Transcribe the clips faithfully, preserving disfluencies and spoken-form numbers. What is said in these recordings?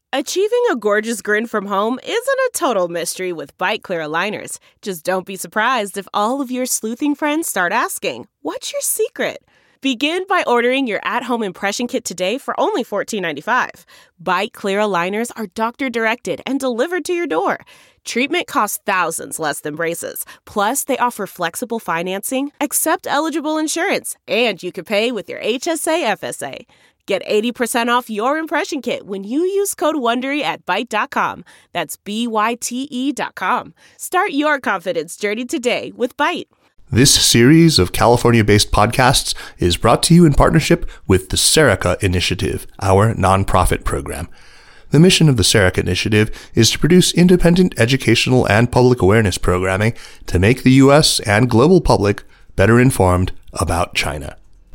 Achieving a gorgeous grin from home isn't a total mystery with Byte Clear aligners. Just don't be surprised if all of your sleuthing friends start asking, "What's your secret?" Begin by ordering your at-home impression kit today for only fourteen ninety-five. Byte Clear aligners are doctor-directed and delivered to your door. Treatment costs thousands less than braces. Plus, they offer flexible financing, accept eligible insurance, and you can pay with your H S A F S A. Get eighty percent off your impression kit when you use code WONDERY at byte dot com. That's B Y T E dot com. Start your confidence journey today with Byte. This series of California-based podcasts is brought to you in partnership with the Serica Initiative, our nonprofit program. The mission of the Serica Initiative is to produce independent educational and public awareness programming to make the U S and global public better informed about China.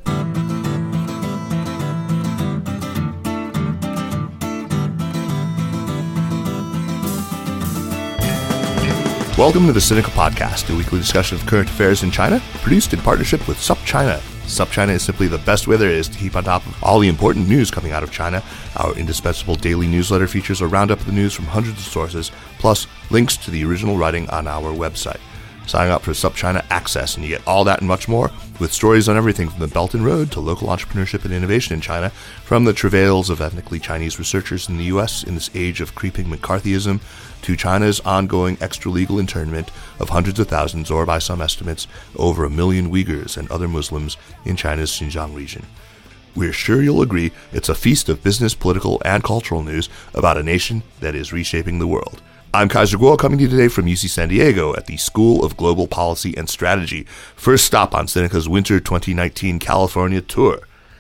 Welcome to the Sinica Podcast, a weekly discussion of current affairs in China, produced in partnership with SupChina. SupChina is simply the best way there is to keep on top of all the important news coming out of China. Our indispensable daily newsletter features a roundup of the news from hundreds of sources, plus links to the original writing on our website. Sign up for SupChina Access, and you get all that and much more, with stories on everything from the Belt and Road to local entrepreneurship and innovation in China, from the travails of ethnically Chinese researchers in the U S in this age of creeping McCarthyism, to China's ongoing extra-legal internment of hundreds of thousands, or by some estimates, over a million Uyghurs and other Muslims in China's Xinjiang region. We're sure you'll agree it's a feast of business, political, and cultural news about a nation that is reshaping the world. I'm Kaiser Kuo, coming to you today from U C San Diego at the School of Global Policy and Strategy. First stop on Sinica's Winter twenty nineteen California tour.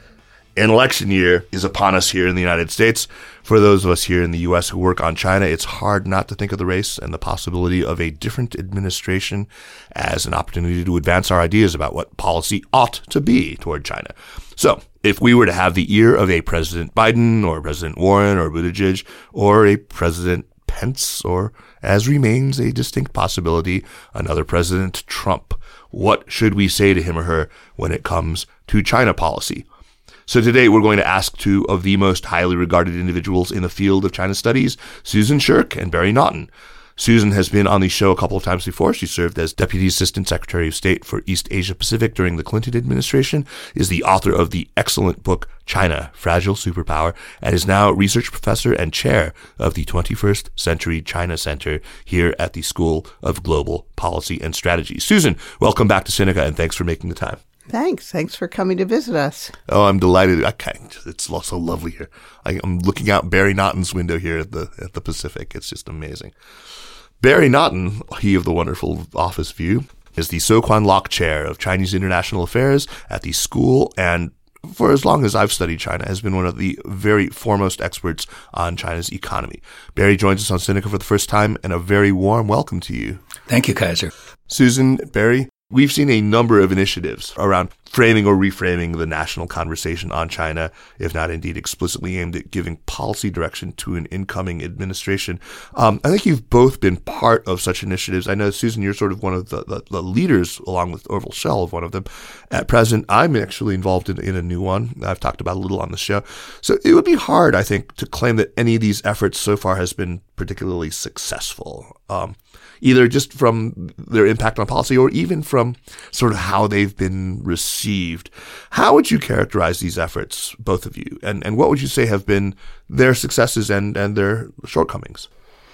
An election year is upon us here in the United States. For those of us here in the U S who work on China, it's hard not to think of the race and the possibility of a different administration as an opportunity to advance our ideas about what policy ought to be toward China. So, if we were to have the ear of a President Biden or President Warren or Buttigieg or a President Pence, or, as remains a distinct possibility, another President Trump, what should we say to him or her when it comes to China policy? So today we're going to ask two of the most highly regarded individuals in the field of China studies, Susan Shirk and Barry Naughton. Susan has been on the show a couple of times before. She served as Deputy Assistant Secretary of State for East Asia Pacific during the Clinton administration, is the author of the excellent book China, Fragile Superpower, and is now Research Professor and Chair of the twenty-first Century China Center here at the School of Global Policy and Strategy. Susan, welcome back to Sinica, and thanks for making the time. Thanks. Thanks for coming to visit us. Oh, I'm delighted. I can't, it's so lovely here. I, I'm looking out Barry Naughton's window here at the at the Pacific. It's just amazing. Barry Naughton, he of the wonderful office view, is the Soquan Lok Chair of Chinese International Affairs at the school, and for as long as I've studied China, has been one of the very foremost experts on China's economy. Barry joins us on Sinica for the first time, and a very warm welcome to you. Thank you, Kaiser. Susan, Barry, we've seen a number of initiatives around framing or reframing the national conversation on China, if not indeed explicitly aimed at giving policy direction to an incoming administration. Um, I think you've both been part of such initiatives. I know, Susan, you're sort of one of the, the, the leaders, along with Orville Schell, of one of them. At present, I'm actually involved in, in a new one. I've talked about a little on the show. So it would be hard, I think, to claim that any of these efforts so far has been particularly successful. Um, either just from their impact on policy or even from sort of how they've been received. How would you characterize these efforts, both of you? And and what would you say have been their successes and, and their shortcomings?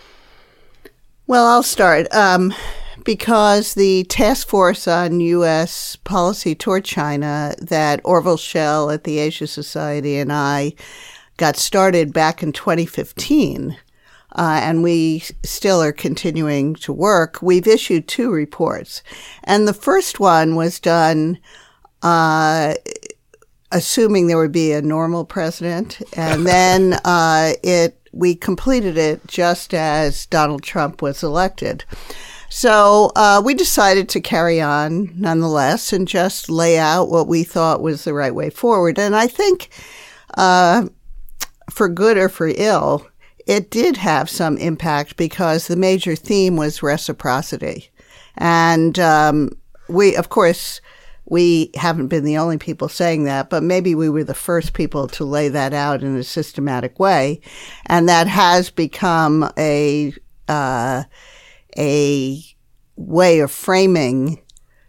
Well, I'll start. Um, because the task force on U S policy toward China that Orville Schell at the Asia Society and I got started back in twenty fifteen, Uh, and we still are continuing to work, we've issued two reports. And the first one was done uh, assuming there would be a normal president. And then uh, it we completed it just as Donald Trump was elected. So uh, we decided to carry on nonetheless and just lay out what we thought was the right way forward. And I think uh, for good or for ill, it did have some impact because the major theme was reciprocity. And um, we, of course, we haven't been the only people saying that, but maybe we were the first people to lay that out in a systematic way. And that has become a, uh, a way of framing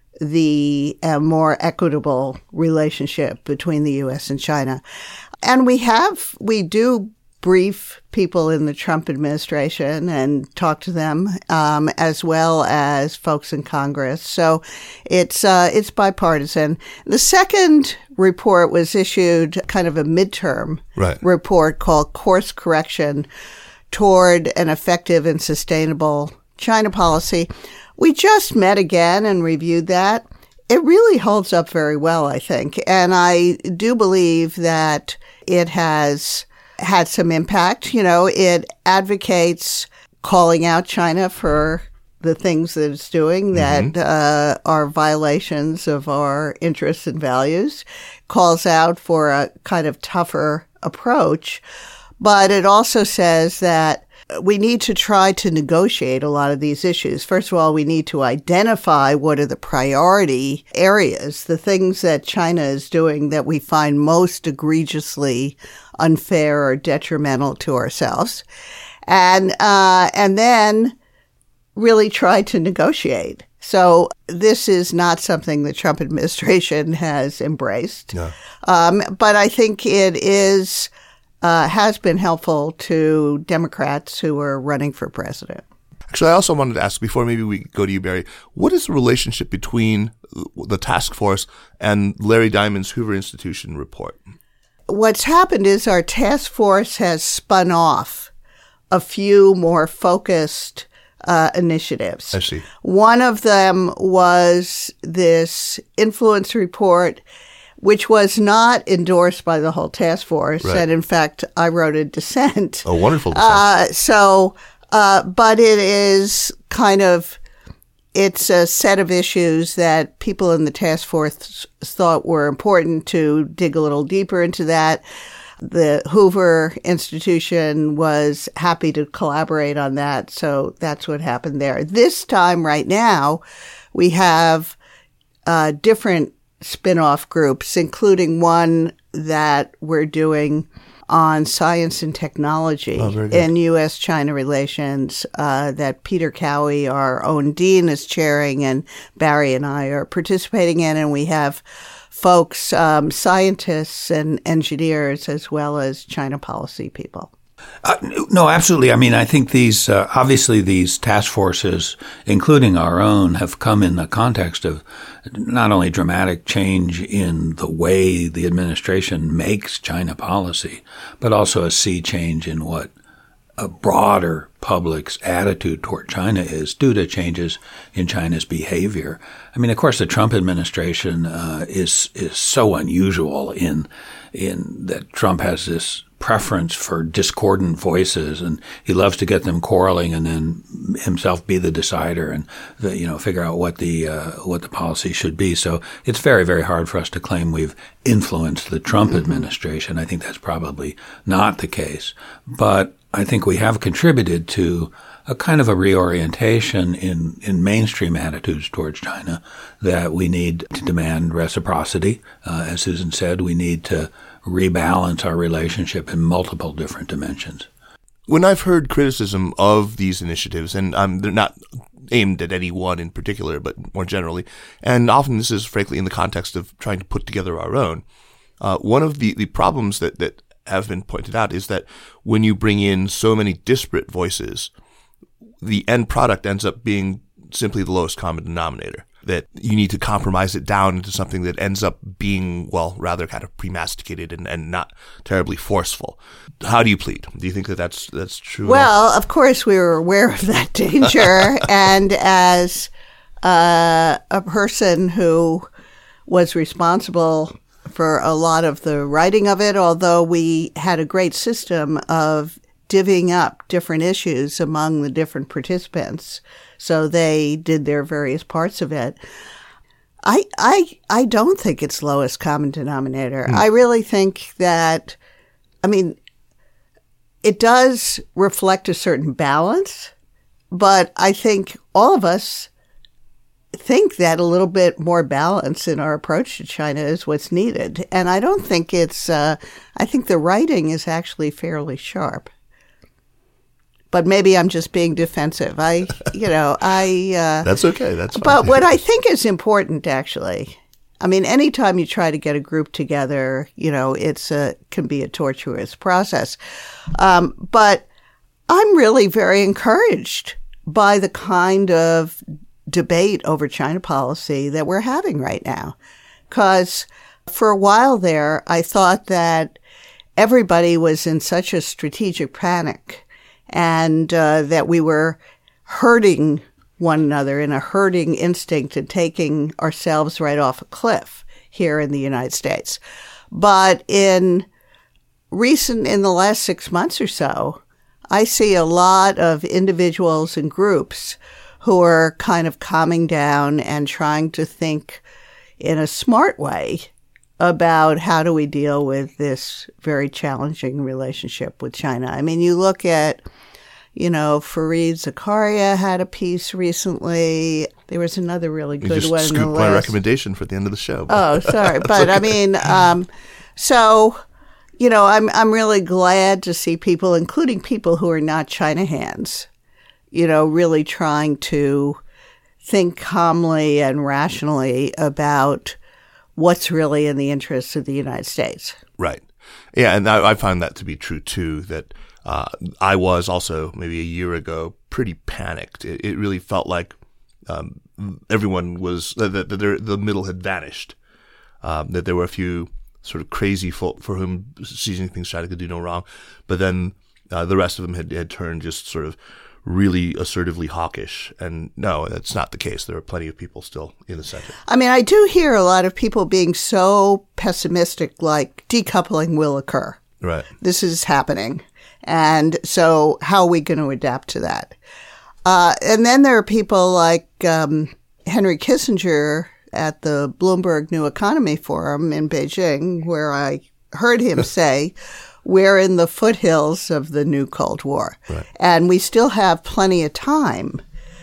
the uh, more equitable relationship between the U S and China. And we have, we do brief people in the Trump administration and talk to them, um, as well as folks in Congress. So it's, uh, it's bipartisan. The second report was issued kind of a midterm right. report called Course Correction Toward an Effective and Sustainable China Policy. We just met again and reviewed that. It really holds up very well, I think. And I do believe that it has had some impact. You know, it advocates calling out China for the things that it's doing that mm-hmm. uh, are violations of our interests and values, calls out for a kind of tougher approach. But it also says that we need to try to negotiate a lot of these issues. First of all, we need to identify what are the priority areas, the things that China is doing that we find most egregiously unfair or detrimental to ourselves. And, uh, and then really try to negotiate. So this is not something the Trump administration has embraced. No. Um, but I think it is, Uh, has been helpful to Democrats who are running for president. Actually, I also wanted to ask, before maybe we go to you, Barry, what is the relationship between the task force and Larry Diamond's Hoover Institution report? What's happened is our task force has spun off a few more focused uh, initiatives. I see. One of them was this influence report, which was not endorsed by the whole task force. Right. And in fact, I wrote a dissent. A wonderful dissent. Uh, so, uh, but it is kind of, it's a set of issues that people in the task force thought were important to dig a little deeper into that. The Hoover Institution was happy to collaborate on that. So that's what happened there. This time right now, we have uh, different spin-off groups, including one that we're doing on science and technology oh, in U S China relations uh, that Peter Cowie, our own dean, is chairing, and Barry and I are participating in. And we have folks, um, scientists and engineers, as well as China policy people. Uh, no, absolutely. I mean, I think these, uh, obviously these task forces, including our own, have come in the context of not only dramatic change in the way the administration makes China policy, but also a sea change in what a broader public's attitude toward China is due to changes in China's behavior. I mean, of course, the Trump administration uh, is is so unusual in in that Trump has this preference for discordant voices, and he loves to get them quarreling and then himself be the decider and the, you know figure out what the uh, what the policy should be. So it's very, very hard for us to claim we've influenced the Trump mm-hmm. administration. I think that's probably not the case, but I think we have contributed to a kind of a reorientation in, in mainstream attitudes towards China that we need to demand reciprocity. Uh, as Susan said, we need to rebalance our relationship in multiple different dimensions. When I've heard criticism of these initiatives, and um, they're not aimed at any one in particular, but more generally, and often this is frankly in the context of trying to put together our own, uh, one of the, the problems that, that have been pointed out is that when you bring in so many disparate voices, the end product ends up being simply the lowest common denominator. That you need to compromise it down into something that ends up being, well, rather kind of pre-masticated and, and not terribly forceful. How do you plead? Do you think that that's, that's true? Well, of course, we were aware of that danger. And as uh, a person who was responsible for a lot of the writing of it, although we had a great system of divvying up different issues among the different participants, so they did their various parts of it. I I I don't think it's lowest common denominator. Mm. I really think that, I mean, it does reflect a certain balance, but I think all of us think that a little bit more balance in our approach to China is what's needed. And I don't think it's, uh, I think the writing is actually fairly sharp. But maybe I'm just being defensive. I, you know, I... Uh, That's okay. That's fine. But what I think is important, actually, I mean, anytime you try to get a group together, you know, it's a, can be a tortuous process. Um, but I'm really very encouraged by the kind of debate over China policy that we're having right now. Because for a while there, I thought that everybody was in such a strategic panic and uh, that we were hurting one another in a herding instinct and taking ourselves right off a cliff here in the United States. But in recent, in the last six months or so, I see a lot of individuals and groups who are kind of calming down and trying to think in a smart way about how do we deal with this very challenging relationship with China. I mean, you look at, you know, Fareed Zakaria had a piece recently. There was another really good you just one. scooped in the my last. recommendation for the end of the show. Oh, sorry. But okay. I mean, um, so, you know, I'm I'm really glad to see people, including people who are not China hands, you know, really trying to think calmly and rationally about what's really in the interests of the United States. Right. Yeah, and I, I find that to be true, too, that uh, I was also maybe a year ago pretty panicked. It, it really felt like um, everyone was, that the, the, the middle had vanished, um, that there were a few sort of crazy folk for whom Xi Jinping's China could do no wrong, but then uh, the rest of them had, had turned just sort of really assertively hawkish. And no, that's not the case. There are plenty of people still in the center. I mean, I do hear a lot of people being so pessimistic, like decoupling will occur. Right. This is happening. And so how are we going to adapt to that? Uh, and then there are people like um, Henry Kissinger at the Bloomberg New Economy Forum in Beijing, where I heard him say, we're in the foothills of the new Cold War. Right. And we still have plenty of time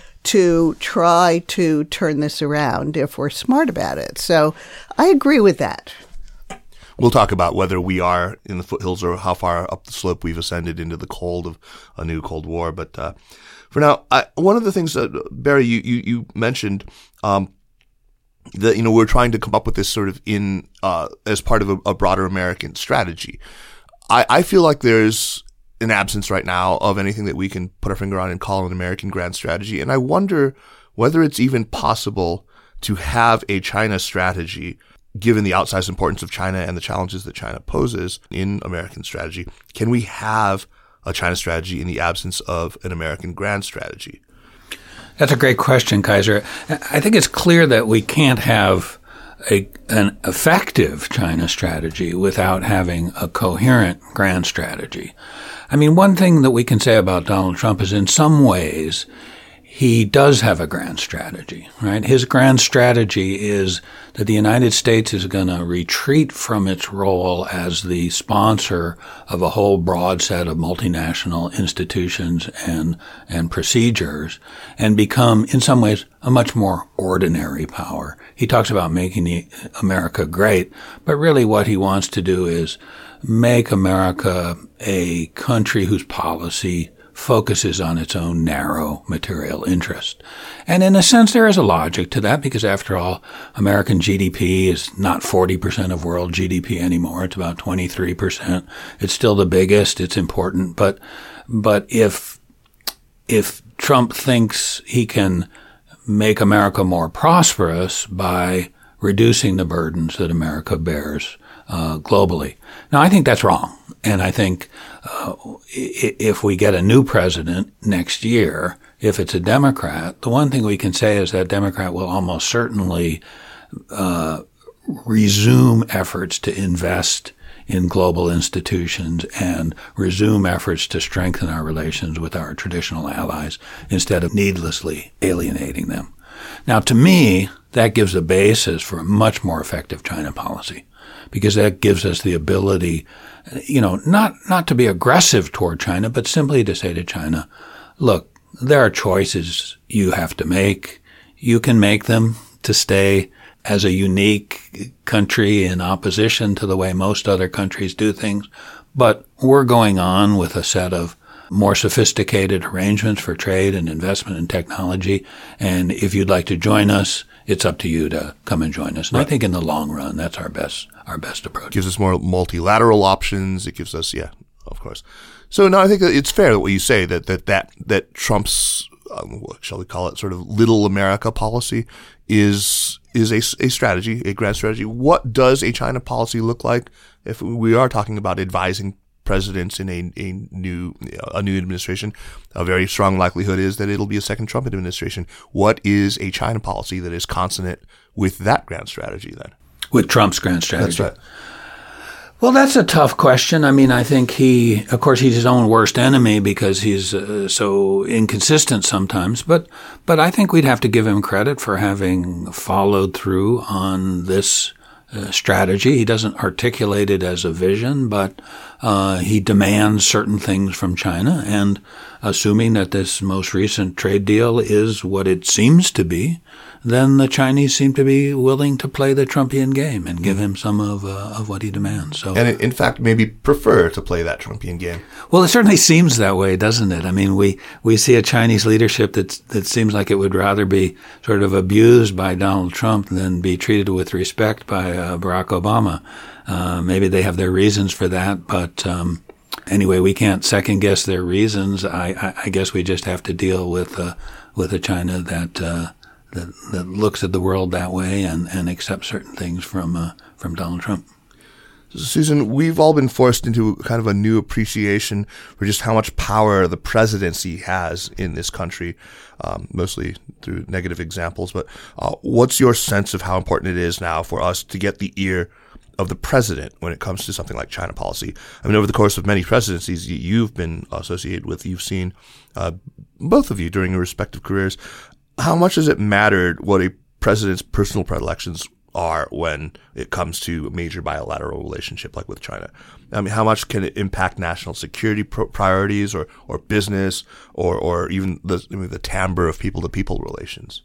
to try to turn this around if we're smart about it. So I agree with that. We'll talk about whether we are in the foothills or how far up the slope we've ascended into the cold of a new Cold War. But uh, for now, I, one of the things that, Barry, you, you, you mentioned um, that, you know, we're trying to come up with this sort of in uh, as part of a, a broader American strategy. I, I feel like there's an absence right now of anything that we can put our finger on and call an American grand strategy. And I wonder whether it's even possible to have a China strategy, given the outsized importance of China and the challenges that China poses in American strategy. Can we have a China strategy in the absence of an American grand strategy? That's a great question, Kaiser. I think it's clear that we can't have A, an effective China strategy without having a coherent grand strategy. I mean, one thing that we can say about Donald Trump is in some ways he does have a grand strategy, right? His grand strategy is that the United States is going to retreat from its role as the sponsor of a whole broad set of multinational institutions and and procedures and become, in some ways, a much more ordinary power. He talks about making the America great, but really what he wants to do is make America a country whose policy focuses on its own narrow material interest. And in a sense, there is a logic to that because, after all, American G D P is not forty percent of world G D P anymore. It's about twenty-three percent. It's still the biggest. It's important. But but if if Trump thinks he can make America more prosperous by reducing the burdens that America bears uh, globally. Now, I think that's wrong. And I think uh, if we get a new president next year, if it's a Democrat, the one thing we can say is that Democrat will almost certainly uh, resume efforts to invest in global institutions and resume efforts to strengthen our relations with our traditional allies instead of needlessly alienating them. Now, to me, that gives a basis for a much more effective China policy, because that gives us the ability, you know, not, not to be aggressive toward China, but simply to say to China, look, there are choices you have to make. you can make them to stay as a unique country in opposition to the way most other countries do things. But we're going on with a set of more sophisticated arrangements for trade and investment and technology. And if you'd like to join us, it's up to you to come and join us. And right. I think in the long run, that's our best our best approach. It gives us more multilateral options. It gives us, yeah, of course. So no, I think that it's fair that what you say, that that that, that Trump's, um, what shall we call it, sort of little America policy is is a, a strategy, a grand strategy. What does a China policy look like if we are talking about advising presidents in a, a new a new administration? A very strong likelihood is that it'll be a second Trump administration. What is a China policy that is consonant with that grand strategy then? With Trump's grand strategy. That's right. Well, that's a tough question. I mean, I think he, of course, he's his own worst enemy because he's uh, so inconsistent sometimes. But, but I think we'd have to give him credit for having followed through on this uh, strategy. He doesn't articulate it as a vision, but uh, he demands certain things from China. And assuming that this most recent trade deal is what it seems to be, then the Chinese seem to be willing to play the Trumpian game and give him some of uh, of what he demands. So, and in fact, maybe prefer to play that Trumpian game. Well, it certainly seems that way, doesn't it? I mean, we, we see a Chinese leadership that that seems like it would rather be sort of abused by Donald Trump than be treated with respect by uh, Barack Obama. Uh, maybe they have their reasons for that, but um, anyway, we can't second guess their reasons. I, I, I guess we just have to deal with uh, with a China that. Uh, That, that looks at the world that way and, and accepts certain things from uh, from Donald Trump. Susan, we've all been forced into kind of a new appreciation for just how much power the presidency has in this country, um, mostly through negative examples. But uh, what's your sense of how important it is now for us to get the ear of the president when it comes to something like China policy? I mean, over the course of many presidencies you've been associated with, you've seen uh, both of you during your respective careers. How much has it mattered what a president's personal predilections are when it comes to a major bilateral relationship like with China? I mean, how much can it impact national security pro- priorities or, or business or, or even the, I mean, the timbre of people-to-people relations?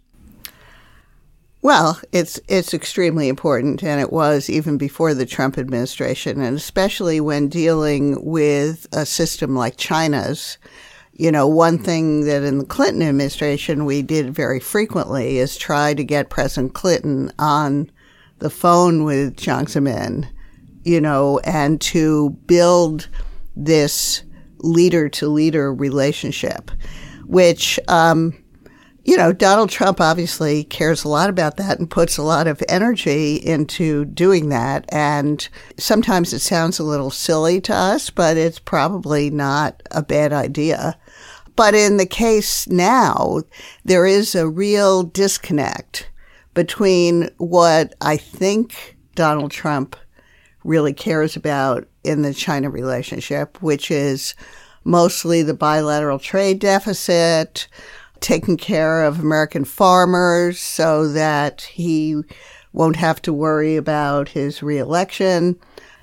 Well, it's it's extremely important, and it was even before the Trump administration, and especially when dealing with a system like China's. You know, one thing that in the Clinton administration we did very frequently is try to get President Clinton on the phone with Jiang Zemin, you know, and to build this leader-to-leader relationship, which, um, you know, Donald Trump obviously cares a lot about that and puts a lot of energy into doing that. And sometimes it sounds a little silly to us, but it's probably not a bad idea. But in the case now, there is a real disconnect between what I think Donald Trump really cares about in the China relationship, which is mostly the bilateral trade deficit, taking care of American farmers so that he won't have to worry about his reelection.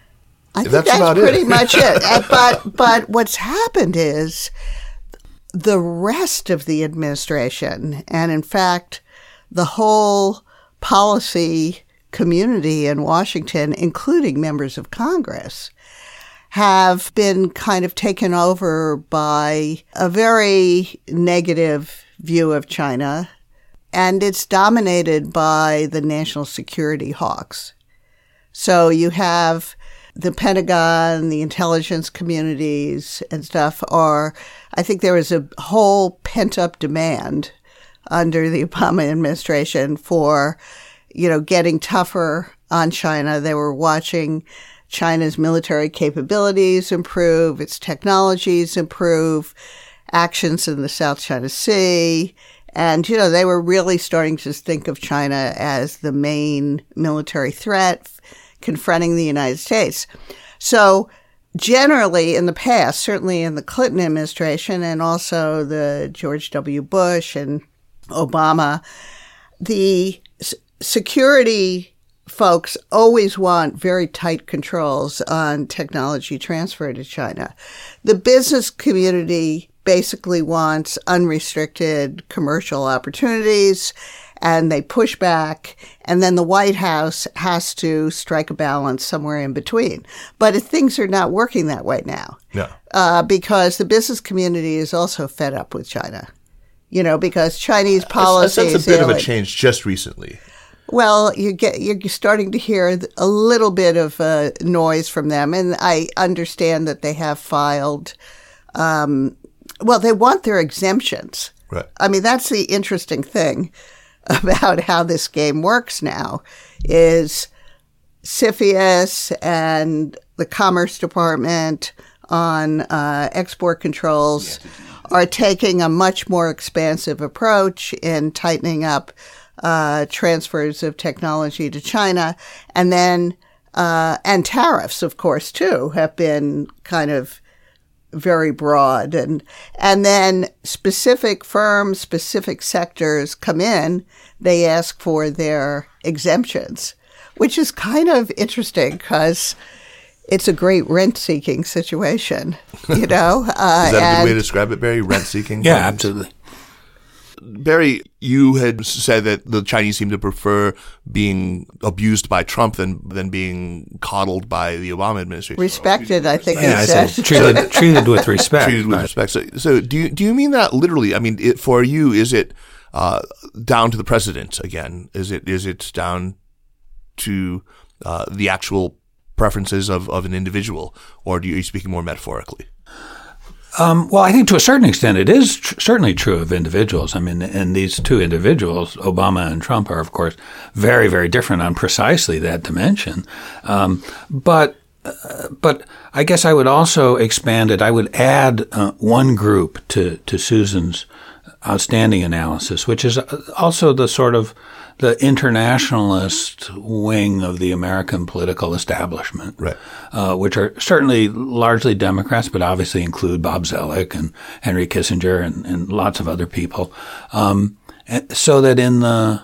I think that's, that's pretty it. much it. But but what's happened is the rest of the administration, and in fact, the whole policy community in Washington, including members of Congress, have been kind of taken over by a very negative view of China, and it's dominated by the national security hawks. So you have the Pentagon, the intelligence communities and stuff are, I think there was a whole pent-up demand under the Obama administration for, you know, getting tougher on China. They were watching China's military capabilities improve, its technologies improve, actions in the South China Sea. And, you know, they were really starting to think of China as the main military threat confronting the United States. So generally in the past, certainly in the Clinton administration and also the George W. Bush and Obama, the s- security folks always want very tight controls on technology transfer to China. The business community basically wants unrestricted commercial opportunities, and they push back, and then the White House has to strike a balance somewhere in between. But if things are not working that way now. Yeah. Uh, because the business community is also fed up with China. You know, because Chinese policy I sense is a bit alien. of a change just recently. Well, you get you're starting to hear a little bit of uh, noise from them, and I understand that they have filed. Um, well, they want their exemptions. Right. I mean, that's the interesting thing about how this game works now. Is CFIUS and the Commerce Department on uh, export controls are taking a much more expansive approach in tightening up uh, transfers of technology to China. And then, uh, and tariffs, of course, too, have been kind of very broad. And, and then specific firms, specific sectors come in, they ask for their exemptions, which is kind of interesting because it's a great rent-seeking situation, you know. Uh, Is that a and, good way to describe it, Barry? Rent-seeking? Yeah, absolutely. Barry, you had said that the Chinese seem to prefer being abused by Trump than than being coddled by the Obama administration. Respected, I think Yeah, he I said. said treated, treated with respect. Treated with Right. respect. So, so do you do you mean that literally? I mean, it, for you, is it uh, down to the president again? Is it is it down to uh, the actual preferences of, of an individual, or do you, are you speaking more metaphorically? Um, well, I think to a certain extent it is tr- certainly true of individuals. I mean, and these two individuals, Obama and Trump, are, of course, very, very different on precisely that dimension. Um, but uh, but I guess I would also expand it. I would add uh, one group to, to Susan's outstanding analysis, which is also the sort of the internationalist wing of the American political establishment, Right. uh, which are certainly largely Democrats, but obviously include Bob Zoellick and Henry Kissinger and, and lots of other people. Um, and so that in the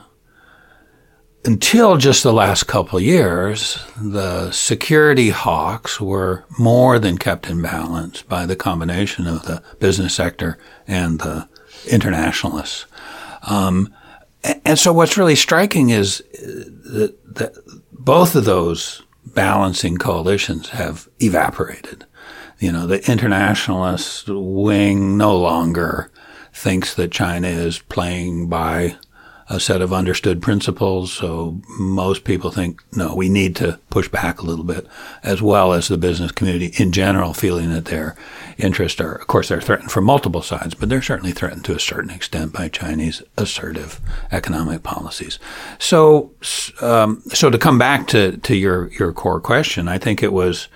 until just the last couple of years, the security hawks were more than kept in balance by the combination of the business sector and the internationalists. Um, And so what's really striking is that, that both of those balancing coalitions have evaporated. You know, the internationalist wing no longer thinks that China is playing by a set of understood principles. So most people think, no, we need to push back a little bit, as well as the business community in general feeling that their interests are, of course, they're threatened from multiple sides, but they're certainly threatened to a certain extent by Chinese assertive economic policies. So, um, so to come back to, to your, your core question, I think it was,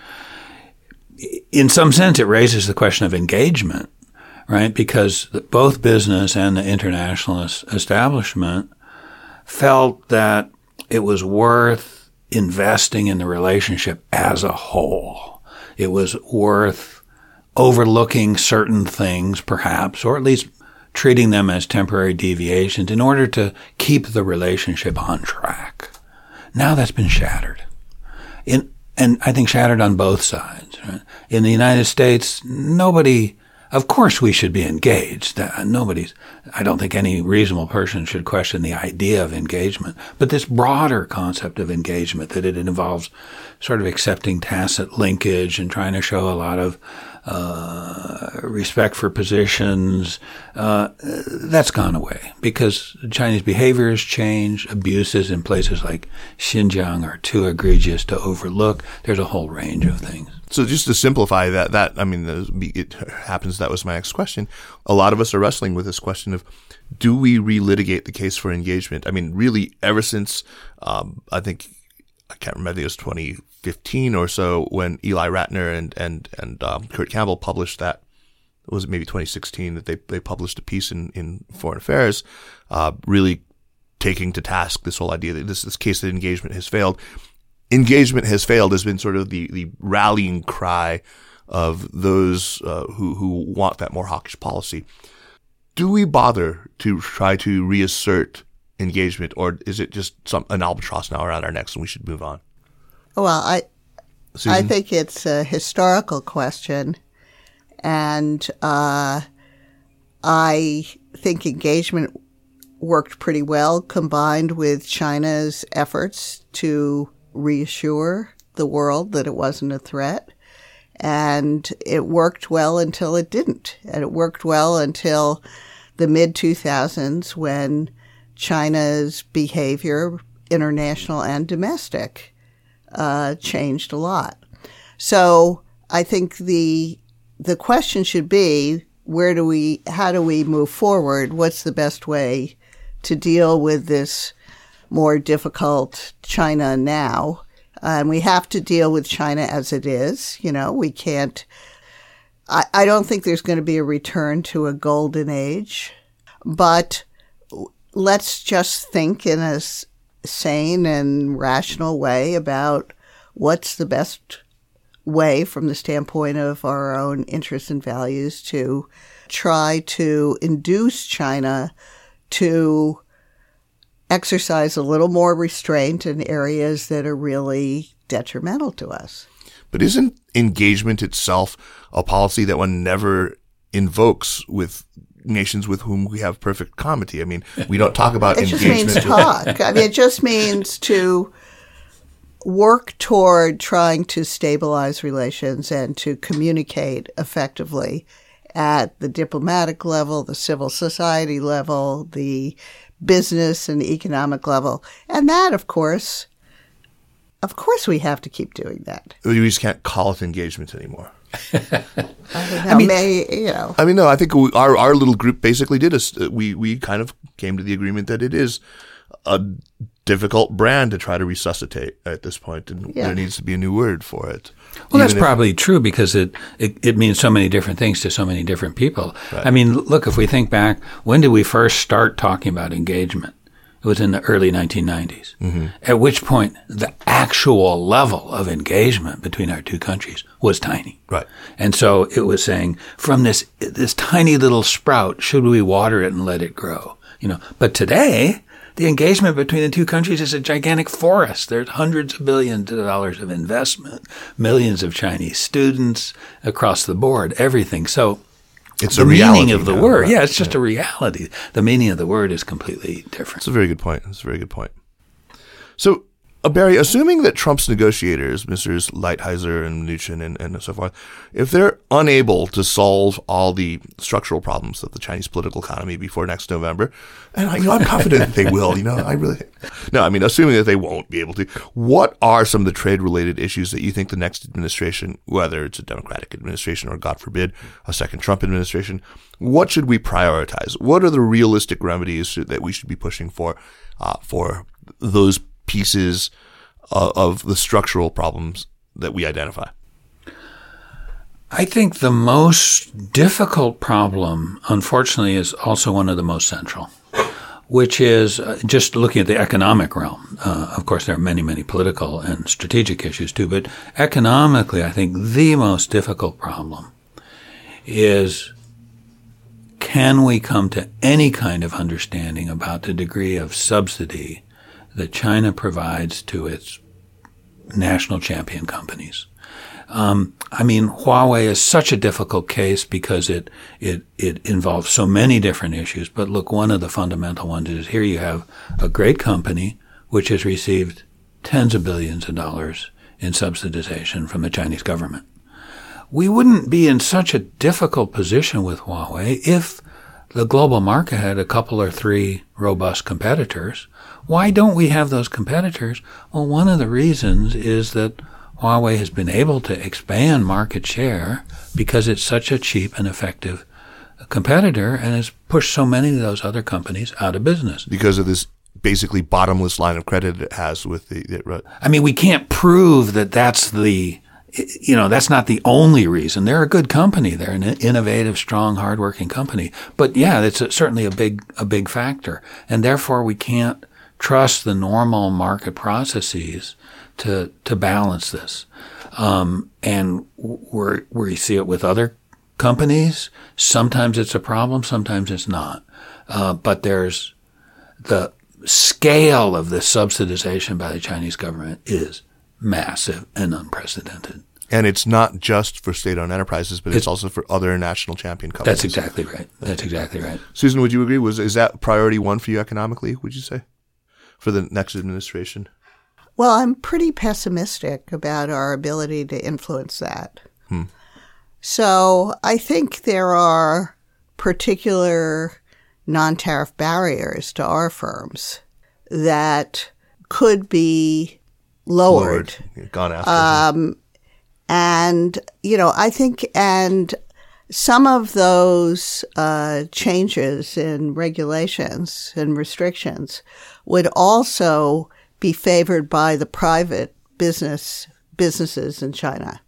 in some sense, it raises the question of engagement. Right, because both business and the internationalist establishment felt that it was worth investing in the relationship as a whole. It was worth overlooking certain things, perhaps, or at least treating them as temporary deviations in order to keep the relationship on track. Now that's been shattered. In, and I think shattered on both sides. Right? In the United States, nobody... Of course we should be engaged. Nobody's, I don't think any reasonable person should question the idea of engagement. But this broader concept of engagement, that it involves sort of accepting tacit linkage and trying to show a lot of uh, respect for positions, uh, that's gone away because Chinese behavior has changed. Abuses in places like Xinjiang are too egregious to overlook. There's a whole range of things. So just to simplify that, that I mean, it happens that was my next question. A lot of us are wrestling with this question of, do we relitigate the case for engagement? I mean, really, ever since um, I think I can't remember, I think it was twenty fifteen or so when Eli Ratner and and and um, Kurt Campbell published that. Was it maybe twenty sixteen that they they published a piece in in Foreign Affairs, uh, really taking to task this whole idea that this this case that engagement has failed. Engagement has failed has been sort of the, the rallying cry of those uh, who, who want that more hawkish policy. Do we bother to try to reassert engagement, or is it just some an albatross now around our necks and we should move on? Well, I Susan? I think it's a historical question, and uh, I think engagement worked pretty well, combined with China's efforts to reassure the world that it wasn't a threat. And it worked well until it didn't. And it worked well until the mid two thousands when China's behavior, international and domestic, uh, changed a lot. So I think the the question should be, where do we, how do we move forward? What's the best way to deal with this more difficult China now? And we have to deal with China as it is. You know, we can't, I, I don't think there's going to be a return to a golden age, but let's just think in a sane and rational way about what's the best way from the standpoint of our own interests and values to try to induce China to exercise a little more restraint in areas that are really detrimental to us. But isn't engagement itself a policy that one never invokes with nations with whom we have perfect comity? I mean, we don't talk about it engagement. It just means talk. I mean, it just means to work toward trying to stabilize relations and to communicate effectively at the diplomatic level, the civil society level, the business and economic level. And that, of course, of course we have to keep doing that. We just can't call it engagement anymore. I don't know. I mean, may, you know. I mean, no, I think we, our our little group basically did us. We, we kind of came to the agreement that it is a difficult brand to try to resuscitate at this point, and yeah. there needs to be a new word for it. Well, that's probably true because it, it, it means so many different things to so many different people. Right. I mean, look, if we think back, when did we first start talking about engagement? It was in the early nineteen nineties, mm-hmm. at which point the actual level of engagement between our two countries was tiny. Right. And so it was saying, from this this tiny little sprout, should we water it and let it grow? You know, but today, the engagement between the two countries is a gigantic forest. There's hundreds of billions of dollars of investment, millions of Chinese students across the board, everything. So it's the a meaning of the now, word, right? yeah, it's just yeah. a reality. The meaning of the word is completely different. That's a very good point. That's a very good point. So, uh, Barry, assuming that Trump's negotiators, Misters Lighthizer and Mnuchin and, and so forth, if they're unable to solve all the structural problems of the Chinese political economy before next November, and I, you know, I'm confident that they will, you know, I really, no, I mean, assuming that they won't be able to, what are some of the trade-related issues that you think the next administration, whether it's a Democratic administration or, God forbid, a second Trump administration, what should we prioritize? What are the realistic remedies that we should be pushing for, uh, for those pieces of, of the structural problems that we identify? I think the most difficult problem, unfortunately, is also one of the most central, which is uh, just looking at the economic realm. Uh, of course, there are many, many political and strategic issues too, but economically, I think the most difficult problem is, can we come to any kind of understanding about the degree of subsidy that China provides to its national champion companies? Um, I mean, Huawei is such a difficult case because it, it, it involves so many different issues. But look, one of the fundamental ones is here you have a great company which has received tens of billions of dollars in subsidization from the Chinese government. We wouldn't be in such a difficult position with Huawei if the global market had a couple or three robust competitors. Why don't we have those competitors? Well, one of the reasons is that Huawei has been able to expand market share because it's such a cheap and effective competitor and has pushed so many of those other companies out of business. Because of this basically bottomless line of credit it has with the, the right. I mean, we can't prove that that's the, you know, that's not the only reason. They're a good company. They're an innovative, strong, hardworking company. But yeah, it's a, certainly a big, a big factor. And therefore we can't trust the normal market processes to to balance this. Um, and where where you see it with other companies, sometimes it's a problem, sometimes it's not. Uh, but there's the scale of the subsidization by the Chinese government is massive and unprecedented. And it's not just for state-owned enterprises, but it's, it's also for other national champion companies. That's exactly right. That's exactly right. Susan, would you agree? Was is that priority one for you economically, would you say, for the next administration? Well, I'm pretty pessimistic about our ability to influence that. Hmm. So I think there are particular non-tariff barriers to our firms that could be lowered. Lowered. Gone after. Um, and, you know, I think, and some of those uh, changes in regulations and restrictions would also be favored by the private business businesses in China.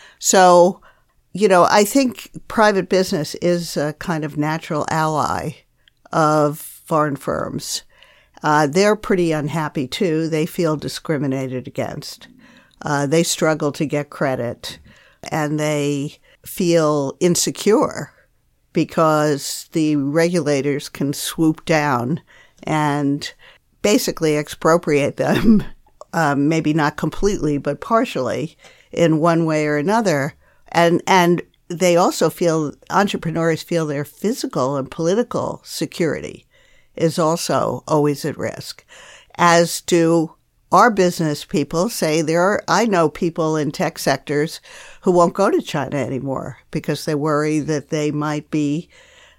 So, you know, I think private business is a kind of natural ally of foreign firms. Uh, they're pretty unhappy, too. They feel discriminated against. Uh, they struggle to get credit, and they feel insecure because the regulators can swoop down and basically expropriate them, um, maybe not completely, but partially in one way or another. And and they also feel, entrepreneurs feel their physical and political security is also always at risk, as do our business people. Say there are, I know people in tech sectors who won't go to China anymore because they worry that they might be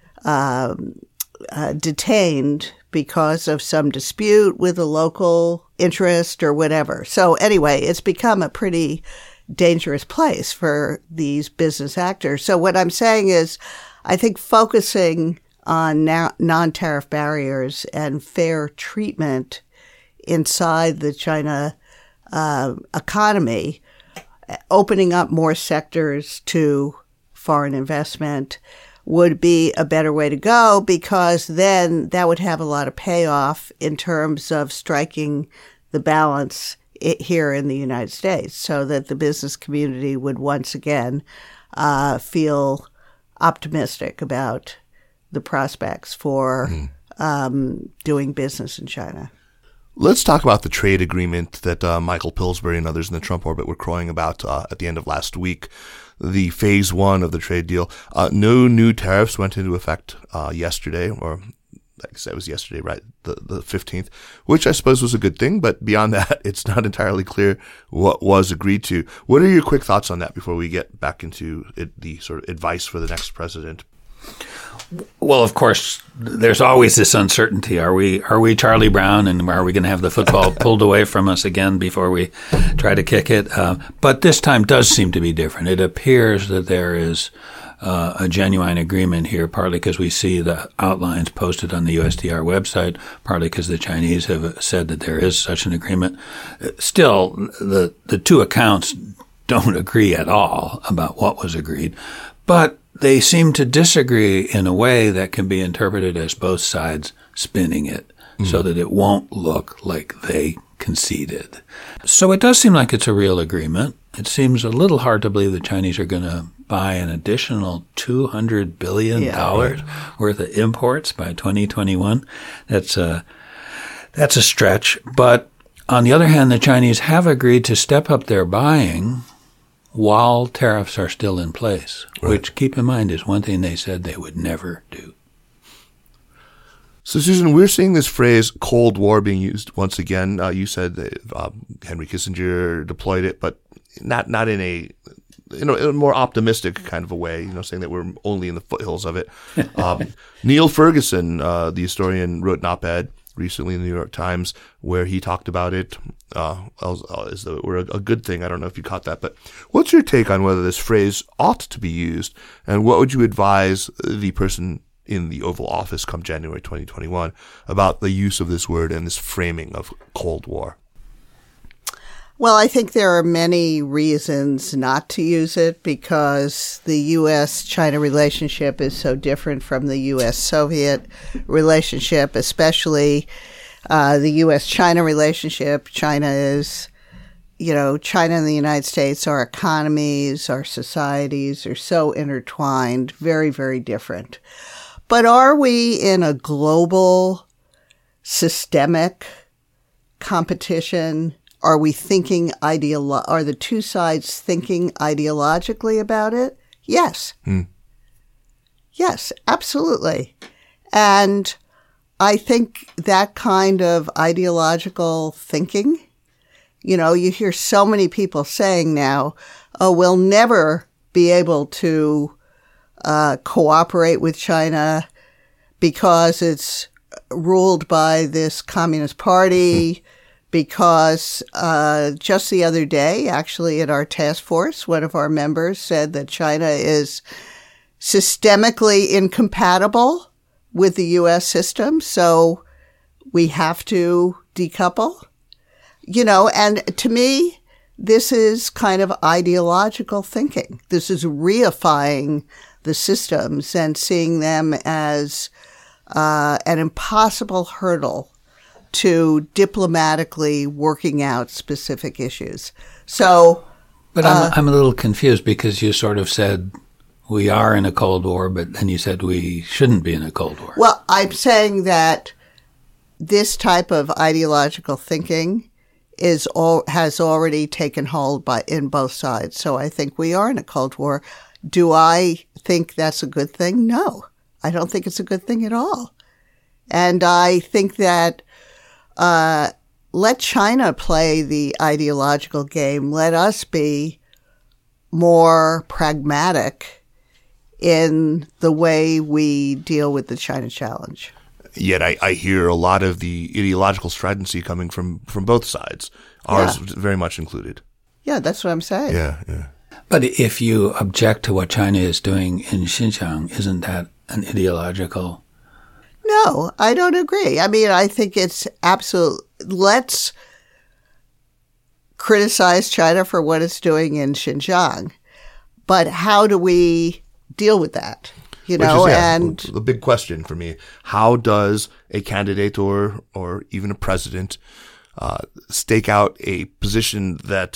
um, uh, detained because of some dispute with a local interest or whatever. So anyway, it's become a pretty dangerous place for these business actors. So what I'm saying is, I think focusing on na- non-tariff barriers and fair treatment inside the China uh, economy, opening up more sectors to foreign investment would be a better way to go, because then that would have a lot of payoff in terms of striking the balance it here in the United States, so that the business community would once again uh, feel optimistic about the prospects for mm. um, doing business in China. Let's talk about the trade agreement that uh, Michael Pillsbury and others in the Trump orbit were crowing about uh, at the end of last week. The phase one of the trade deal. Uh, no new tariffs went into effect uh, yesterday, or I guess that was yesterday, right? The the fifteenth, which I suppose was a good thing. But beyond that, it's not entirely clear what was agreed to. What are your quick thoughts on that before we get back into it, the sort of advice for the next president? Well, of course, there's always this uncertainty. Are we are we Charlie Brown, and are we going to have the football pulled away from us again before we try to kick it? Uh, but this time does seem to be different. It appears that there is uh, a genuine agreement here, partly because we see the outlines posted on the U S T R website, partly because the Chinese have said that there is such an agreement. Still, the the two accounts don't agree at all about what was agreed, but they seem to disagree in a way that can be interpreted as both sides spinning it mm. so that it won't look like they conceded. So it does seem like it's a real agreement. It seems a little hard to believe the Chinese are going to buy an additional two hundred billion dollars yeah. worth of imports by twenty twenty-one. That's a, that's a stretch. But on the other hand, the Chinese have agreed to step up their buying while tariffs are still in place, right. which, keep in mind, is one thing they said they would never do. So, Susan, we're seeing this phrase Cold War being used once again. Uh, you said that uh, Henry Kissinger deployed it, but not not in a you know in a more optimistic kind of a way, you know, saying that we're only in the foothills of it. Um, Neil Ferguson, uh, the historian, wrote an op-ed recently in the New York Times where he talked about it uh, as though it were a good thing. I don't know if you caught that, but what's your take on whether this phrase ought to be used, and what would you advise the person in the Oval Office come January twenty twenty-one about the use of this word and this framing of Cold War? Well, I think there are many reasons not to use it, because the U S China relationship is so different from the U S Soviet relationship, especially uh, the U S China relationship. China is, you know, China and the United States, our economies, our societies are so intertwined, very, very different. But are we in a global, systemic competition are we thinking ideolo- are the two sides thinking ideologically about it? Yes. Hmm. Yes, absolutely. And I think that kind of ideological thinking, you know, you hear so many people saying now, oh, we'll never be able to uh, cooperate with China because it's ruled by this Communist Party, because uh, just the other day, actually at our task force, one of our members said that China is systemically incompatible with the U S system, so we have to decouple. You know, and to me, this is kind of ideological thinking. This is reifying the systems and seeing them as uh, an impossible hurdle to diplomatically working out specific issues. So, but I'm, uh, I'm a little confused because you sort of said we are in a Cold War, but then you said we shouldn't be in a Cold War. Well, I'm saying that this type of ideological thinking is all, has already taken hold by in both sides. So I think we are in a Cold War. Do I think that's a good thing? No, I don't think it's a good thing at all. And I think that uh, let China play the ideological game. Let us be more pragmatic in the way we deal with the China challenge. Yet I, I hear a lot of the ideological stridency coming from, from both sides, ours Yeah. very much included. Yeah, that's what I'm saying. Yeah, yeah. But if you object to what China is doing in Xinjiang, isn't that an ideological? No, I don't agree. I mean, I think it's absolute. Let's criticize China for what it's doing in Xinjiang, but how do we deal with that? You know, Which is, yeah, and the big question for me: how does a candidate or or even a president uh, stake out a position that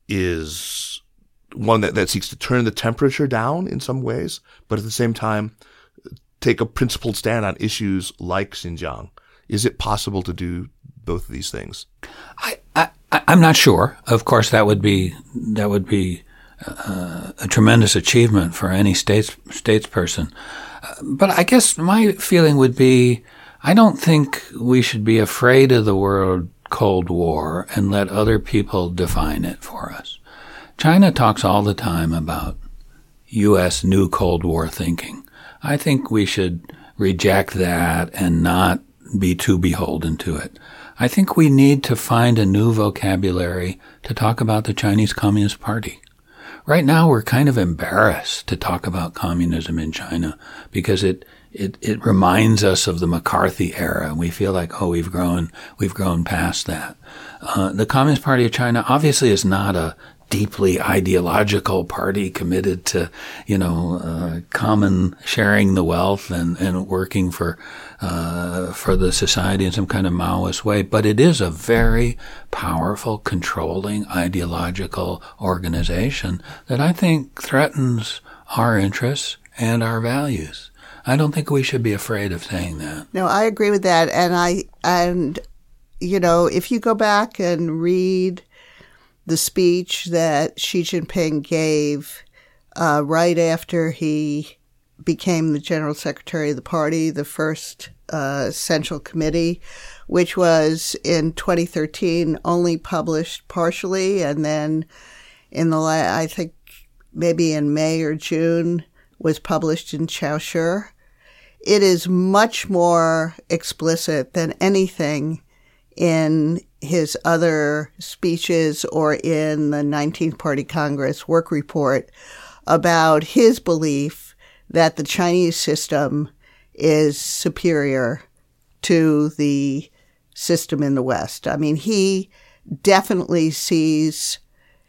is one that, that seeks to turn the temperature down in some ways, but at the same time take a principled stand on issues like Xinjiang? Is it possible to do both of these things? I, I I'm not sure. Of course, that would be that would be. Uh, a tremendous achievement for any states statesperson. Uh, but I guess my feeling would be, I don't think we should be afraid of the word Cold War and let other people define it for us. China talks all the time about U S new Cold War thinking. I think we should reject that and not be too beholden to it. I think we need to find a new vocabulary to talk about the Chinese Communist Party. Right now, we're kind of embarrassed to talk about communism in China because it, it, it reminds us of the McCarthy era. We feel like, oh, we've grown, we've grown past that. Uh, the Communist Party of China obviously is not a deeply ideological party committed to, you know, uh, common sharing the wealth and, and working for, uh, for the society in some kind of Maoist way. But it is a very powerful, controlling, ideological organization that I think threatens our interests and our values. I don't think we should be afraid of saying that. no, I agree with that. And I, and, you know, if you go back and read the speech that Xi Jinping gave uh, right after he became the general secretary of the party, the first uh, central committee, which was in twenty thirteen only published partially, and then in the la- I think maybe in May or June was published in Chaoshi. It is much more explicit than anything in his other speeches or in the nineteenth Party Congress work report about his belief that the Chinese system is superior to the system in the West. I mean, he definitely sees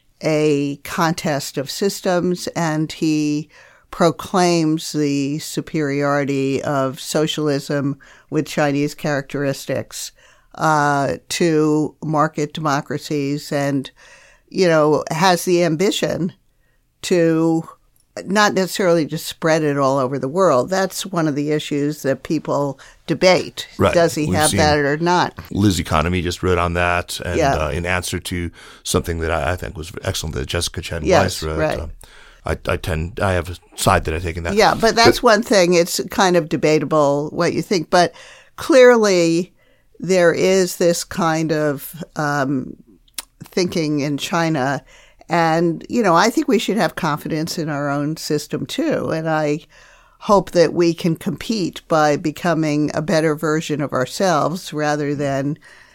a contest of systems, and he proclaims the superiority of socialism with Chinese characteristics uh, to market democracies, and, you know, has the ambition to not necessarily to spread it all over the world. That's one of the issues that people debate. Right. Does he We've have that or not? Liz Economy just wrote on that, and Yeah. uh, in answer to something that I, I think was excellent that Jessica Chen Yes, Weiss wrote. right. Uh, I, I tend, I have a side that I take in that. Yeah, but that's one thing. It's kind of debatable what you think. But clearly, there is this kind of um, thinking in China. And, you know, I think we should have confidence in our own system, too. And I hope that we can compete by becoming a better version of ourselves rather than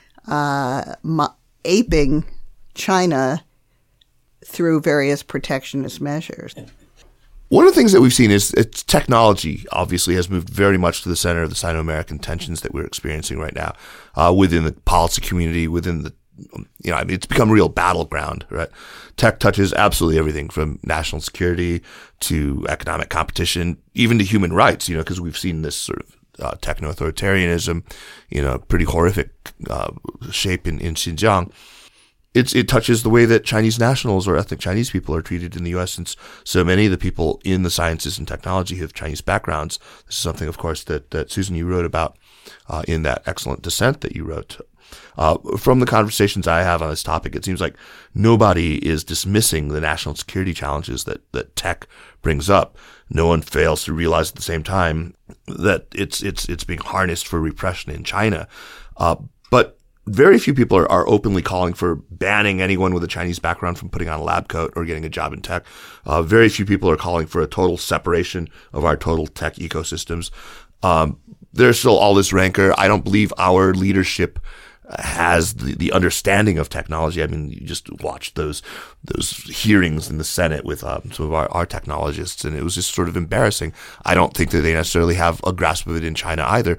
uh, mo- aping China through various protectionist measures. One of the things that we've seen is it's technology obviously has moved very much to the center of the Sino-American tensions that we're experiencing right now uh, within the policy community, within the, you know, I mean, it's become a real battleground, right? Tech touches absolutely everything from national security to economic competition, even to human rights, you know, because we've seen this sort of uh, techno-authoritarianism, you know, pretty horrific uh, shape in, in Xinjiang. It's, it touches the way that Chinese nationals or ethnic Chinese people are treated in the U S, since so many of the people in the sciences and technology have Chinese backgrounds. This is something, of course, that, that Susan, you wrote about uh, in that excellent dissent that you wrote. Uh, from the conversations I have on this topic, it seems like nobody is dismissing the national security challenges that, that tech brings up. No one fails to realize at the same time that it's it's it's being harnessed for repression in China. Uh, but very few people are, are openly calling for banning anyone with a Chinese background from putting on a lab coat or getting a job in tech. Uh, very few people are calling for a total separation of our total tech ecosystems. Um, there's still all this rancor. I don't believe our leadership has the, the understanding of technology. I mean, you just watch those those hearings in the Senate with um, some of our, our technologists, and it was just sort of embarrassing. I don't think that they necessarily have a grasp of it in China either.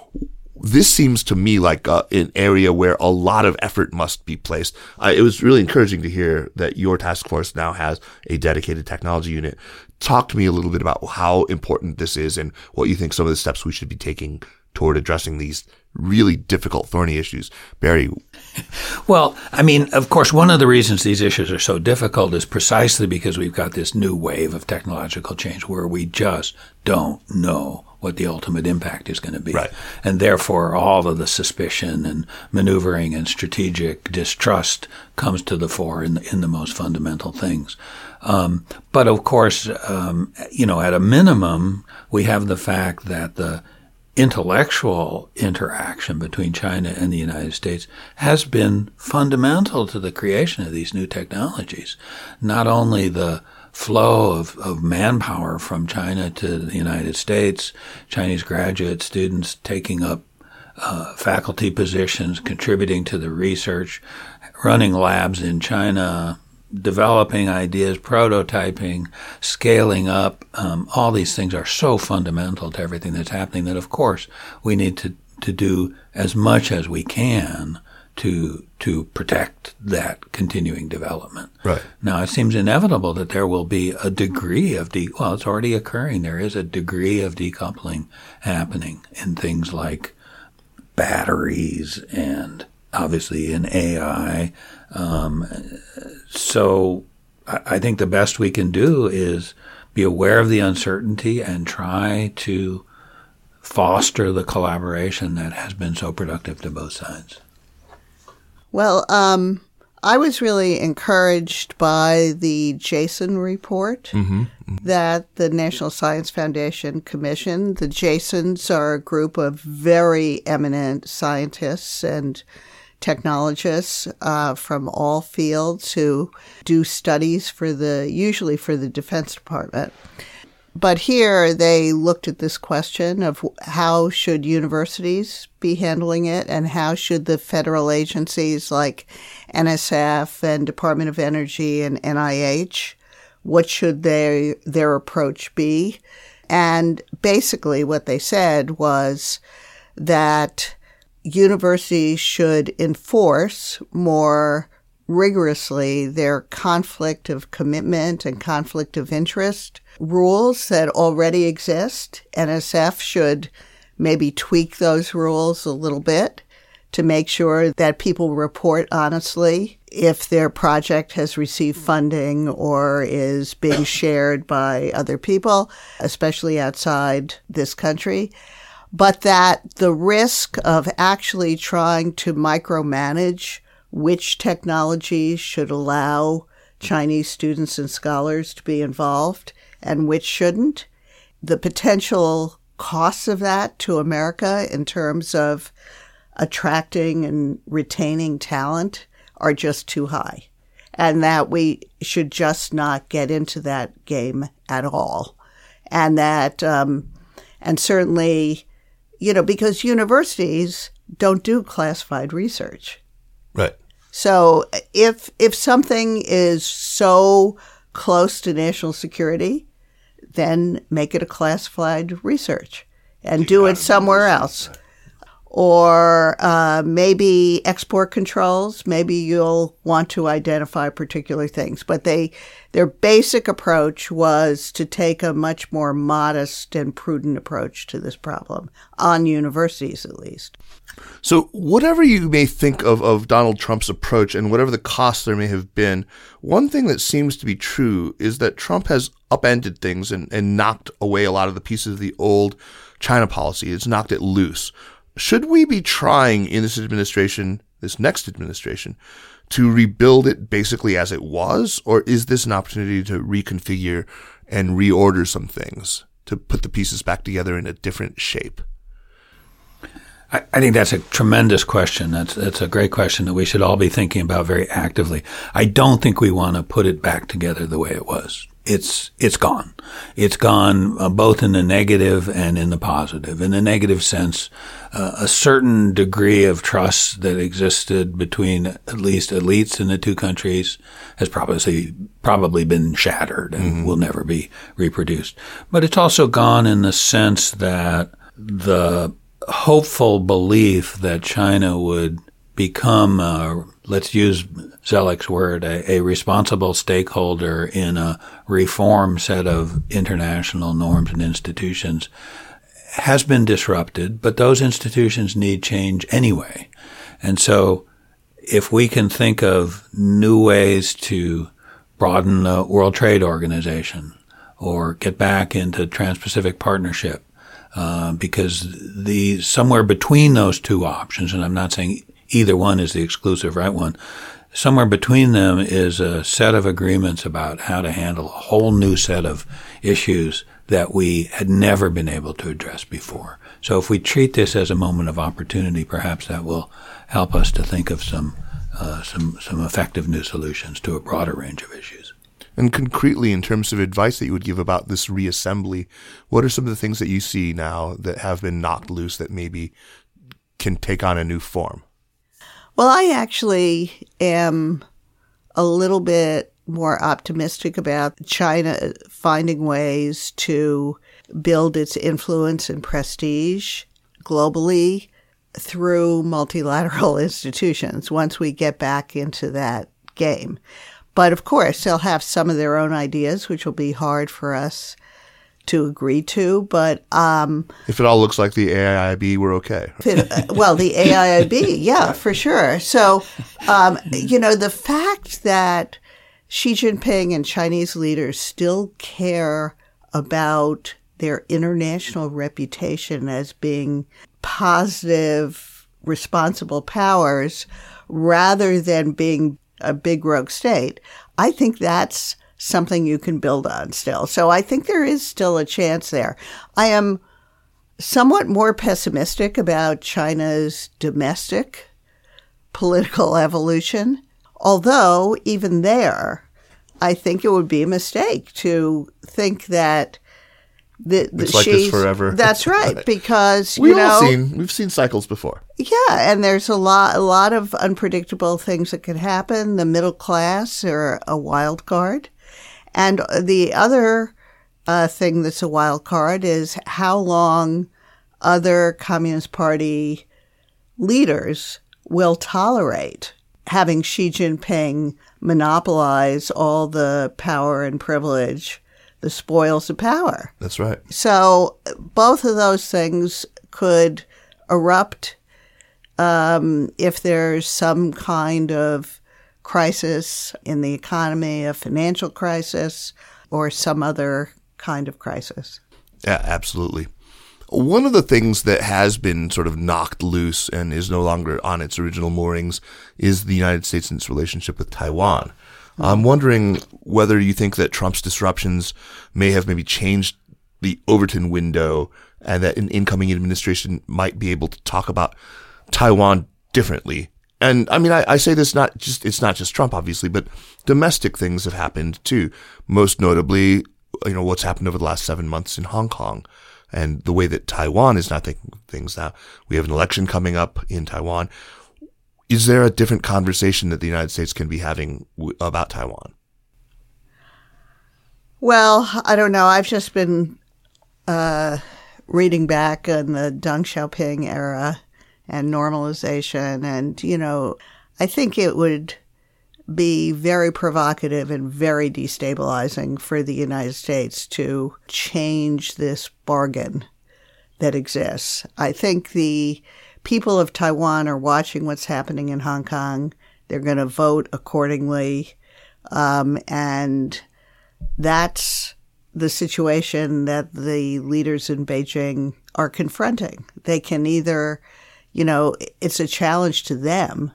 This seems to me like uh, an area where a lot of effort must be placed. Uh, it was really encouraging to hear that your task force now has a dedicated technology unit. Talk to me a little bit about how important this is and what you think some of the steps we should be taking toward addressing these really difficult, thorny issues. Barry. Well, I mean, of course, one of the reasons these issues are so difficult is precisely because we've got this new wave of technological change where we just don't know what the ultimate impact is going to be. Right. And therefore, all of the suspicion and maneuvering and strategic distrust comes to the fore in the, in the most fundamental things. Um, but of course, um, you know, at a minimum, we have the fact that the intellectual interaction between China and the United States has been fundamental to the creation of these new technologies. Not only the flow of, of manpower from China to the United States, Chinese graduate students taking up uh, faculty positions, contributing to the research, running labs in China, developing ideas, prototyping, scaling up. Um, all these things are so fundamental to everything that's happening that, of course, we need to, to do as much as we can to to protect that continuing development. Right. Now, it seems inevitable that there will be a degree of de- well, it's already occurring. There is a degree of decoupling happening in things like batteries and obviously in A I. Um, so I, I think the best we can do is be aware of the uncertainty and try to foster the collaboration that has been so productive to both sides. Well, um, I was really encouraged by the Jason report Mm-hmm. Mm-hmm. that the National Science Foundation commissioned. The Jasons are a group of very eminent scientists and technologists uh, from all fields who do studies for the, usually for the Defense Department. But here they looked at this question of how should universities be handling it and how should the federal agencies like N S F and Department of Energy and N I H, what should they, their approach be? And basically what they said was that universities should enforce more rigorously their conflict of commitment and conflict of interest rules that already exist. N S F should maybe tweak those rules a little bit to make sure that people report honestly if their project has received funding or is being shared by other people, especially outside this country, but that the risk of actually trying to micromanage which technologies should allow Chinese students and scholars to be involved and which shouldn't, the potential costs of that to America in terms of attracting and retaining talent are just too high, and that we should just not get into that game at all. And that, um, and certainly, you know, because universities don't do classified research. Right. So if if something is so close to national security, then make it a classified research and do it somewhere else. Or uh, maybe export controls. Maybe you'll want to identify particular things. But they, their basic approach was to take a much more modest and prudent approach to this problem, on universities at least. So whatever you may think of, of Donald Trump's approach and whatever the costs there may have been, one thing that seems to be true is that Trump has upended things and, and knocked away a lot of the pieces of the old China policy. It's knocked it loose. Should we be trying in this administration, this next administration, to rebuild it basically as it was? Or is this an opportunity to reconfigure and reorder some things, to put the pieces back together in a different shape? I, I think that's a tremendous question. That's that's a great question that we should all be thinking about very actively. I don't think we want to put it back together the way it was. It's it's gone. It's gone uh, both in the negative and in the positive. In the negative sense, uh, a certain degree of trust that existed between at least elites in the two countries has probably probably been shattered and mm-hmm. will never be reproduced. But it's also gone in the sense that the hopeful belief that China would become, uh, let's use Zellick's word, a, a responsible stakeholder in a reform set of international norms and institutions has been disrupted, but those institutions need change anyway. And so if we can think of new ways to broaden the World Trade Organization or get back into Trans-Pacific Partnership, uh, because the somewhere between those two options, and I'm not saying either one is the exclusive right one, somewhere between them is a set of agreements about how to handle a whole new set of issues that we had never been able to address before. So if we treat this as a moment of opportunity, perhaps that will help us to think of some uh, some some effective new solutions to a broader range of issues. And concretely, in terms of advice that you would give about this reassembly, what are some of the things that you see now that have been knocked loose that maybe can take on a new form? Well, I actually am a little bit more optimistic about China finding ways to build its influence and prestige globally through multilateral institutions once we get back into that game. But of course, they'll have some of their own ideas, which will be hard for us to agree to. But um, if it all looks like the A I I B, we're okay. it, well, the A I I B, yeah, for sure. So, um, you know, the fact that Xi Jinping and Chinese leaders still care about their international reputation as being positive, responsible powers rather than being a big rogue state, I think that's something you can build on still. So I think there is still a chance there. I am somewhat more pessimistic about China's domestic political evolution, although even there, I think it would be a mistake to think that the, the it's like this forever. That's right, because we've you know, all seen we've seen cycles before. Yeah, and there's a lot a lot of unpredictable things that could happen. The middle class are a wild card, and the other uh, thing that's a wild card is how long other Communist Party leaders will tolerate having Xi Jinping monopolize all the power and privilege, the spoils of power. That's right. So both of those things could erupt um, if there's some kind of crisis in the economy, a financial crisis, or some other kind of crisis. Yeah, absolutely. One of the things that has been sort of knocked loose and is no longer on its original moorings is the United States and its relationship with Taiwan. Mm-hmm. I'm wondering whether you think that Trump's disruptions may have maybe changed the Overton window and that an incoming administration might be able to talk about Taiwan differently. And I mean, I, I say this not just, it's not just Trump, obviously, but domestic things have happened too. Most notably, you know, what's happened over the last seven months in Hong Kong. And the way that Taiwan is now thinking of things now. We have an election coming up in Taiwan. Is there a different conversation that the United States can be having w- about Taiwan? Well, I don't know. I've just been uh, reading back on the Deng Xiaoping era and normalization. And, you know, I think it would be very provocative and very destabilizing for the United States to change this bargain that exists. I think the people of Taiwan are watching what's happening in Hong Kong. They're going to vote accordingly. Um, and that's the situation that the leaders in Beijing are confronting. They can either, you know, it's a challenge to them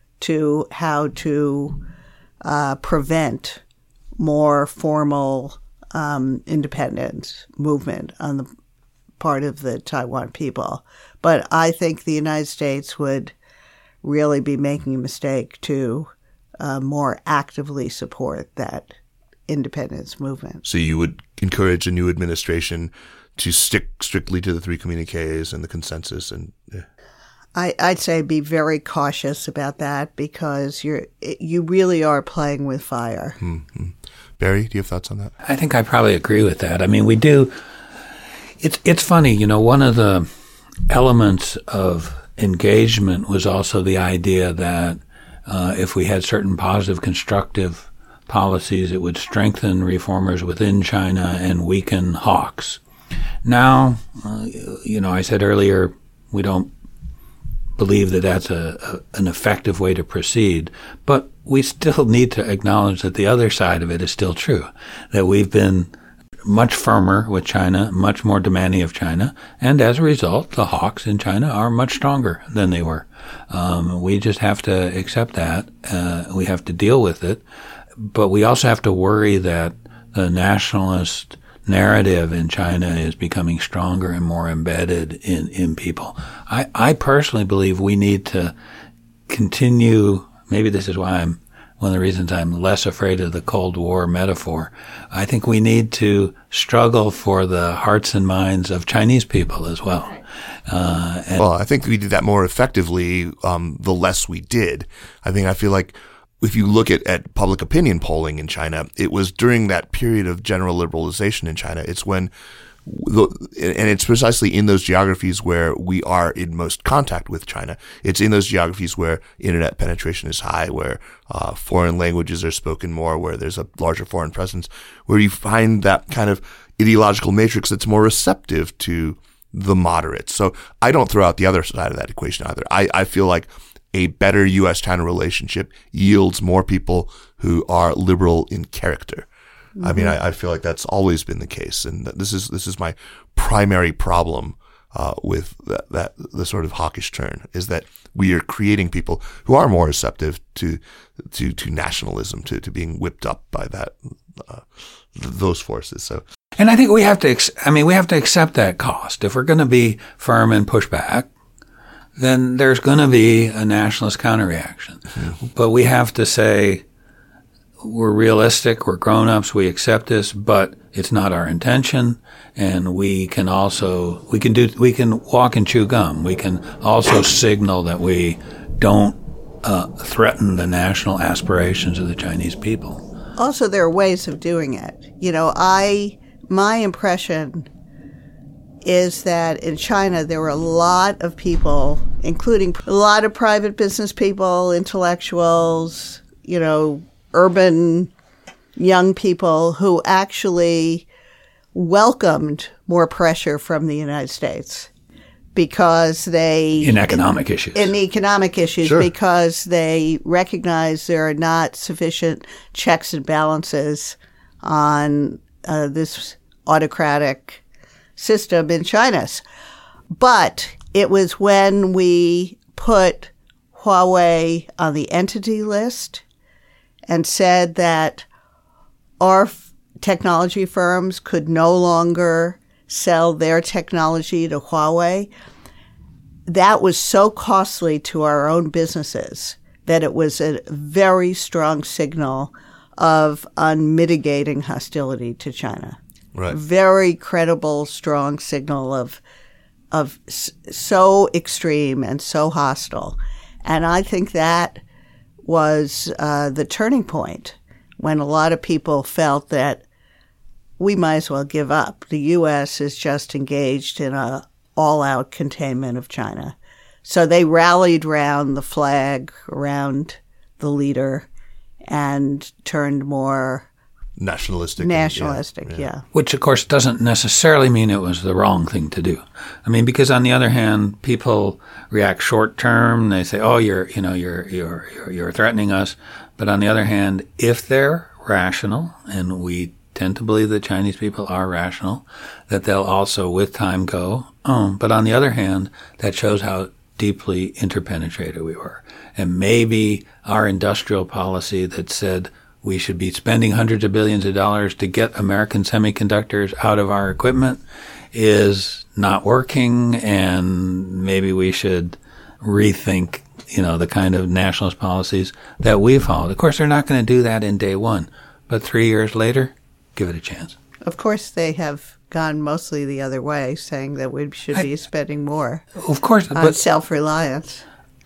to how to uh, prevent more formal um, independence movement on the part of the Taiwan people. But I think the United States would really be making a mistake to uh, more actively support that independence movement. So you would encourage a new administration to stick strictly to the three communiques and the consensus and yeah. I, I'd say be very cautious about that because you're you really are playing with fire. Mm-hmm. Barry, do you have thoughts on that? I think I probably agree with that. I mean, we do. It's it's funny, you know. One of the elements of engagement was also the idea that uh, if we had certain positive, constructive policies, it would strengthen reformers within China and weaken hawks. Now, uh, you know, I said earlier we don't believe that that's a, a an effective way to proceed, but we still need to acknowledge that the other side of it is still true, that we've been much firmer with China, much more demanding of China, and as a result, the hawks in China are much stronger than they were. Um, we just have to accept that. Uh, we have to deal with it, but we also have to worry that the nationalist narrative in China is becoming stronger and more embedded in, in people. I, I personally believe we need to continue, maybe this is why I'm, one of the reasons I'm less afraid of the Cold War metaphor. I think we need to struggle for the hearts and minds of Chinese people as well. Uh, and well, I think we did that more effectively um, the less we did. I think I feel like if you look at, at public opinion polling in China, it was during that period of general liberalization in China. It's when, the, and it's precisely in those geographies where we are in most contact with China. It's in those geographies where internet penetration is high, where uh, foreign languages are spoken more, where there's a larger foreign presence, where you find that kind of ideological matrix that's more receptive to the moderates. So I don't throw out the other side of that equation either. I, I feel like a better U S China relationship yields more people who are liberal in character. Mm-hmm. I mean, I, I feel like that's always been the case, and this is this is my primary problem uh, with that, that the sort of hawkish turn is that we are creating people who are more receptive to to to nationalism, to to being whipped up by that uh, those forces. So, and I think we have to. I mean, we have to accept that cost if we're going to be firm and push back. Then there's going to be a nationalist counterreaction. Mm-hmm. But we have to say, we're realistic, we're grown-ups, we accept this, but it's not our intention, and we can also, we can do, we can walk and chew gum. We can also signal that we don't uh, threaten the national aspirations of the Chinese people. Also, there are ways of doing it. You know, I, my impression is that in China there were a lot of people, including a lot of private business people, intellectuals, you know, urban young people who actually welcomed more pressure from the United States because they... In economic issues. In economic issues, Sure. because they recognize there are not sufficient checks and balances on uh, this autocratic system in China. But it was when we put Huawei on the entity list and said that our f- technology firms could no longer sell their technology to Huawei. That was so costly to our own businesses that it was a very strong signal of unmitigating hostility to China. Right. Very credible, strong signal of of s- so extreme and so hostile. And I think that was uh, the turning point when a lot of people felt that we might as well give up. The U S is just engaged in a all-out containment of China. So they rallied around the flag, around the leader, and turned more Nationalistic. nationalistic, yeah. yeah. Which, of course, doesn't necessarily mean it was the wrong thing to do. I mean, because on the other hand, people react short term. They say, "Oh, you're, you know, you're, you're, you're, you're threatening us." But on the other hand, if they're rational, and we tend to believe that Chinese people are rational, that they'll also, with time, go, "Oh." But on the other hand, that shows how deeply interpenetrated we were, and maybe our industrial policy that said we should be spending hundreds of billions of dollars to get American semiconductors out of our equipment is not working, and maybe we should rethink, you know, the kind of nationalist policies that we followed. Of course, they're not going to do that in day one, but three years later, give it a chance. Of course, they have gone mostly the other way, saying that we should be spending more Of course, on but self-reliance.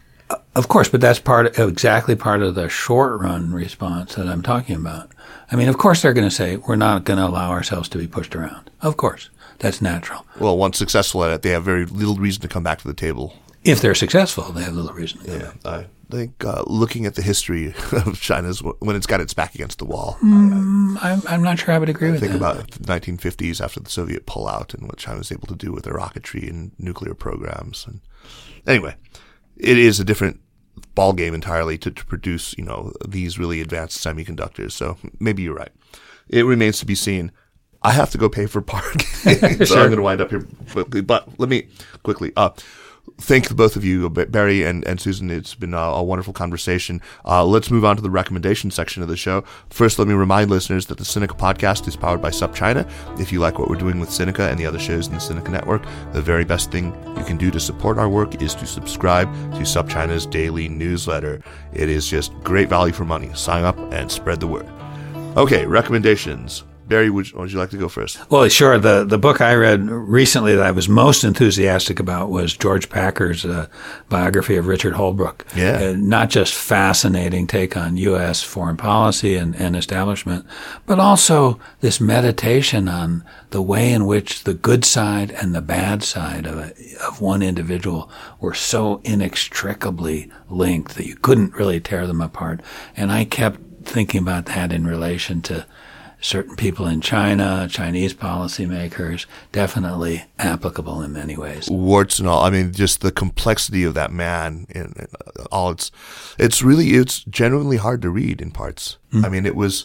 Of course, but that's part of, exactly part of the short-run response that I'm talking about. I mean, of course they're going to say, we're not going to allow ourselves to be pushed around. Of course. That's natural. Well, once successful at it, they have very little reason to come back to the table. If they're successful, they have little reason to come Yeah, back. I think uh, looking at the history of China's when it's got its back against the wall. Mm, I'm, I'm not sure I would agree I with think that. about the nineteen fifties after the Soviet pullout and what China was able to do with their rocketry and nuclear programs. And anyway, it is a different ball game entirely to, to produce, you know, these really advanced semiconductors. So maybe you're right. It remains to be seen. I have to go pay for parking, so Sure. I'm going to wind up here quickly. But let me quickly uh, thank the both of you, Barry and, and Susan. It's been a, a wonderful conversation. Uh, let's move on to the recommendation section of the show. First, let me remind listeners that the Sinica podcast is powered by SupChina. If you like what we're doing with Sinica and the other shows in the Sinica network, the very best thing you can do to support our work is to subscribe to SupChina's daily newsletter. It is just great value for money. Sign up and spread the word. Okay, recommendations. Barry, would you, would you like to go first? Well, sure. The the book I read recently that I was most enthusiastic about was George Packer's uh, biography of Richard Holbrooke. Yeah. Uh, not just fascinating take on U S foreign policy and, and establishment, but also this meditation on the way in which the good side and the bad side of, a, of one individual were so inextricably linked that you couldn't really tear them apart. And I kept thinking about that in relation to certain people in China, Chinese policymakers, definitely applicable in many ways. Warts and all. I mean, just the complexity of that man and all. It's, it's really, it's genuinely hard to read in parts. Mm-hmm. I mean, it was,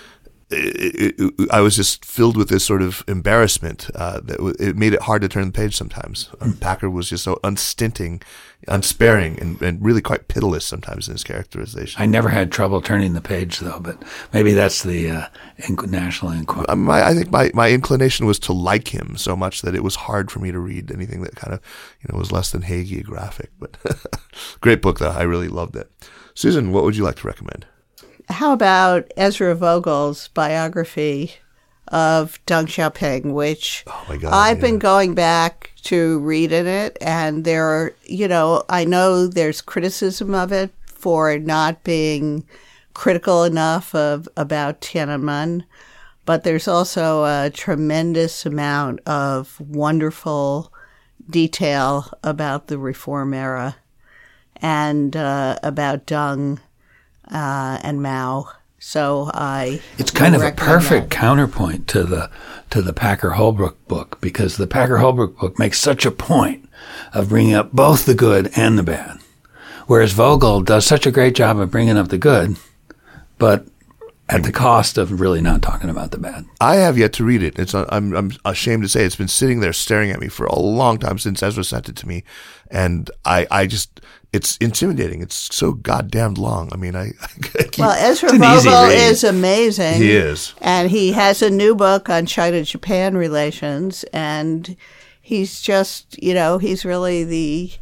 it, it, it, I was just filled with this sort of embarrassment uh, that w- it made it hard to turn the page sometimes. Mm-hmm. Um, Packer was just so unstinting, unsparing, and, and really quite pitiless sometimes in his characterization. I never had trouble turning the page, though, but maybe that's the uh, Inc- National Enquirer. Um, my, I think my, my inclination was to like him so much that it was hard for me to read anything that kind of, you know, was less than hagiographic. But great book, though. I really loved it. Susan, what would you like to recommend? How about Ezra Vogel's biography of Deng Xiaoping, which oh my God, I've yeah. been going back to read in it, and there are, you know, I know there's criticism of it for not being critical enough of about Tiananmen, but there's also a tremendous amount of wonderful detail about the reform era and uh, about Deng uh, and Mao. So I It's kind of a recommend perfect that. counterpoint to the to the Packer Holbrooke book, because the Packer Holbrooke book makes such a point of bringing up both the good and the bad. Whereas Vogel does such a great job of bringing up the good, but at the cost of really not talking about the bad. I have yet to read it. It's I'm I'm ashamed to say it's been sitting there staring at me for a long time since Ezra sent it to me, and I I just it's intimidating. It's so goddamn long. I mean, I, I keep, well, Ezra Vogel is amazing. He is, and he has a new book on China-Japan relations, and he's just you know he's really the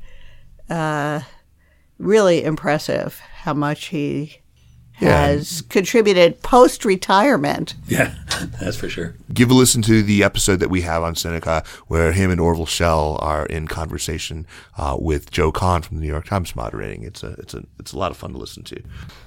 uh, really impressive how much he has yeah. contributed post-retirement. Yeah, that's for sure. Give a listen to the episode that we have on Sinica where him and Orville Schell are in conversation uh, with Joe Kahn from the New York Times moderating. It's a it's a it's a lot of fun to listen to.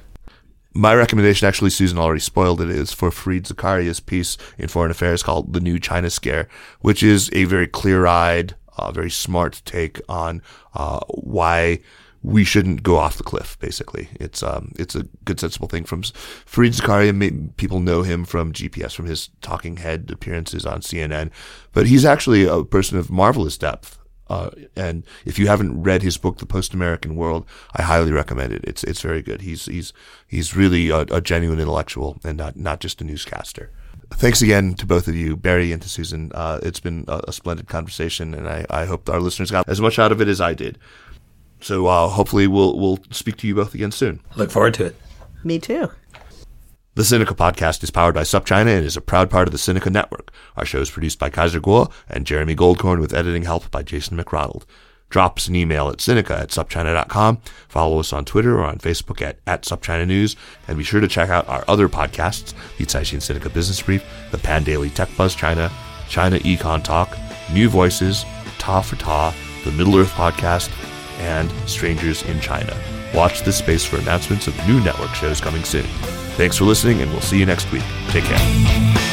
My recommendation, actually, Susan already spoiled it, is for Fareed Zakaria's piece in Foreign Affairs called The New China Scare, which is a very clear-eyed, uh, very smart take on uh, why we shouldn't go off the cliff, basically. It's um, it's a good, sensible thing. From Fareed Zakaria, people know him from G P S, from his talking head appearances on C N N. But he's actually a person of marvelous depth. Uh, and if you haven't read his book, The Post-American World, I highly recommend it. It's it's very good. He's he's he's really a, a genuine intellectual and not, not just a newscaster. Thanks again to both of you, Barry and to Susan. Uh, it's been a, a splendid conversation, and I, I hope our listeners got as much out of it as I did. So uh, hopefully we'll we'll speak to you both again soon. Look forward to it. Me too. The Sinica podcast is powered by SupChina and is a proud part of the Sinica Network. Our show is produced by Kaiser Kuo and Jeremy Goldkorn with editing help by Jason McRonald. Drop us an email at Sinica at supchina dot com. Follow us on Twitter or on Facebook at, at SupChina News. And be sure to check out our other podcasts, the Caixin Sinica Business Brief, the Pan Daily Tech Buzz China, China Econ Talk, New Voices, Ta for Ta, the Middle Earth Podcast, and Strangers in China. Watch this space for announcements of new network shows coming soon. Thanks for listening, and we'll see you next week. Take care.